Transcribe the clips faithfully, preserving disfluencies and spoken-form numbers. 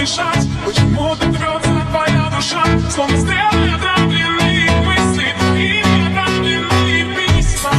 дышать? Почему ты трется твоя душа? Словно стрелы отравленные мысли и отравленные письма.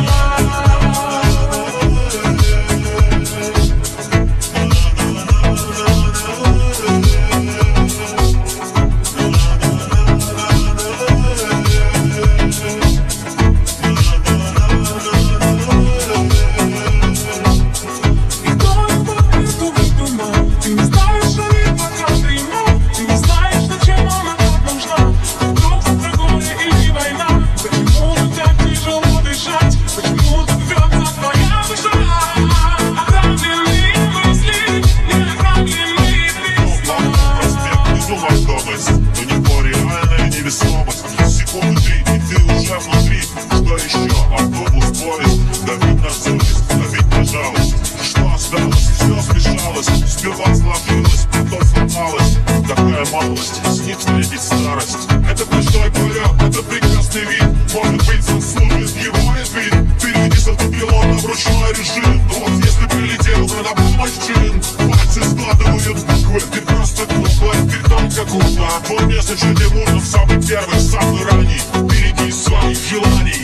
Секунды три, и ты уже внутри. Что еще? Автобус, поезд. Давить на совесть, давить на жалость. Что осталось? Все смешалось. Сперва сложилось, потом сломалось. Такая малость, с ним встретить старость. Это ночной полет, это прекрасный вид. Может быть, заслужит его вид. Переведи с автопилота в ручной режим. Но вот если прилетел, то на помощь джин. Пальцы складывают буквы. Ты просто кукла, ты только кукла. Твой место, что тебе нужно в самый первый, самый ранний. Береги своих желаний.